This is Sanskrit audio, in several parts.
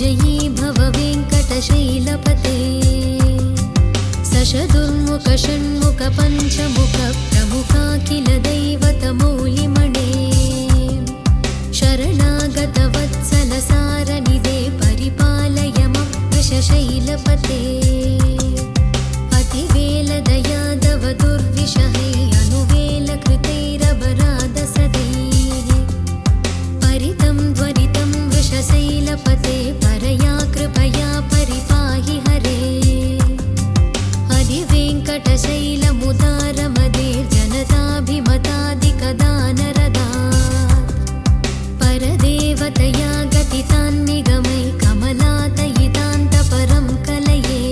विजयी भव वेङ्कटशैलपते सशदुर्मुख षण्मुख पञ्चमुख प्रमुखाखिल दैवतमौलिमणे शरणागत वत्सल सारनिधे परिपालय मम वृषशैलपते अतिवेलदयादव दुर्विषहै अनुवेलकृतैरबरादसदैः परितं त्वरितं वृषशैलपते परया कृपया परिपाहि हरे अधिवेङ्कटशैलमुदारमदे जनताभिमतादिकदानरदात् परदेवतया गतितान्निगमै कमलातयितान्तपरं कलये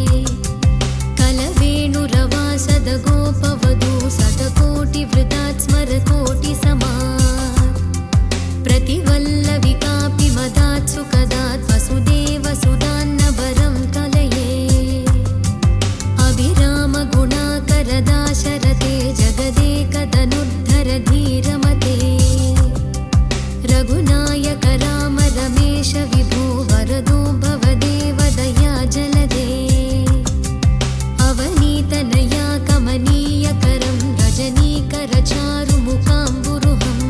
कलवेणुरवासदगोपवधू शतकोटिवृतात् स्मरकोटिसमात् प्रतिवल्लविकापि मदात् सुखदात् वसुदेवसुदान्नभरं कलये अभिरामगुणाकरदाशरथे जगदेकधनुर्धर धीरमते रघुनायक राम रमेश विभो वरदो भवदेव दया जलदे अवनीतनया कमनीयकरं रजनीकरचारुमुकाम्बुरुहं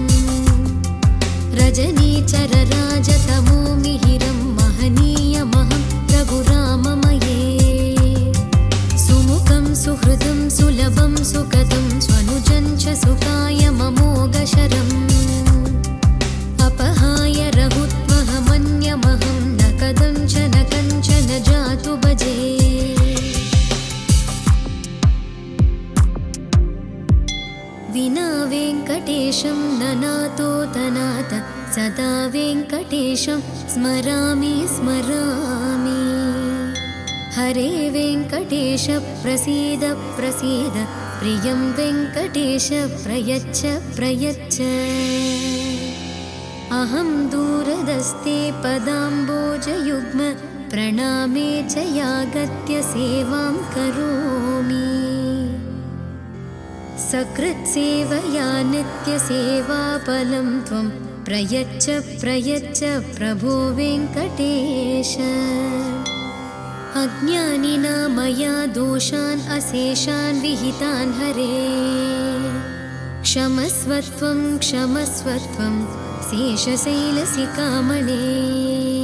रजनीचरराजतमो मिहिरं महनीयमहं रघुराममये सुमुखं सुहृदं सुलभं सुखदं स्वनुजं च सुखाय ममोघशरम् अपहाय रघुत्वहमन्यमहं न कदञ्चन कञ्चन जातु भजे विना वेङ्कटेशं ननातो तनाथ सदा वेङ्कटेशं स्मरामि स्मरामि हरे वेङ्कटेश प्रसीद प्रसीद प्रियं वेङ्कटेश प्रयच्छ प्रयच्छ अहं दूरदस्ते पदाम्बोजयुग्म प्रणामे च यागत्य सेवां करोमि सकृत्सेवया नित्यसेवाफलं त्वं प्रयच्छ प्रयच्छ प्रभो वेङ्कटेश अज्ञानिना मया दोषान् अशेषान् विहितान् हरे क्षमस्वत्वं क्षमस्वत्वं शेषशैलसिकामणे